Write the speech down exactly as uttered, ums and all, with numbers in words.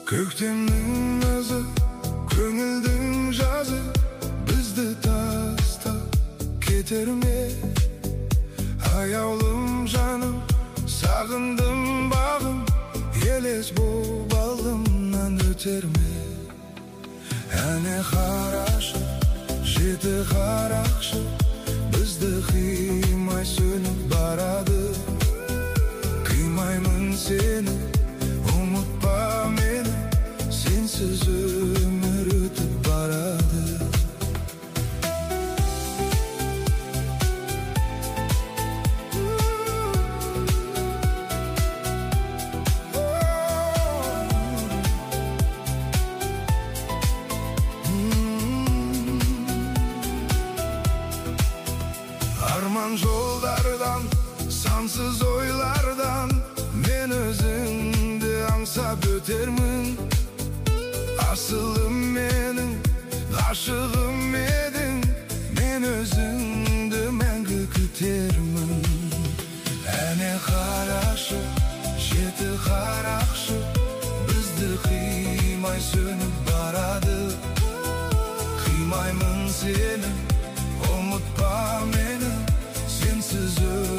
Көктемнің өзі, көңілдің жазы, бізді тастап кетер ме? Аяулым жаным, сағындым бағым, елес боп алдымнан өтер ме? Әне қарашы, жеті қарақшы, бізді қимай сөніп барады. Қимаймын сені, ұмытпа мені, сенсіз өмір өтіп барады. Арман жолдардан, сансыз ойлардан, мен өзіңді аңсап өтермін. Асылым менің, ғашығым едің, мен өзіңді мәңгі күтермін. Әне қарашы, жеті қарақшы, бізді қимай сөніп барады. Қимаймын сені, ұмытпа мені, сенсіз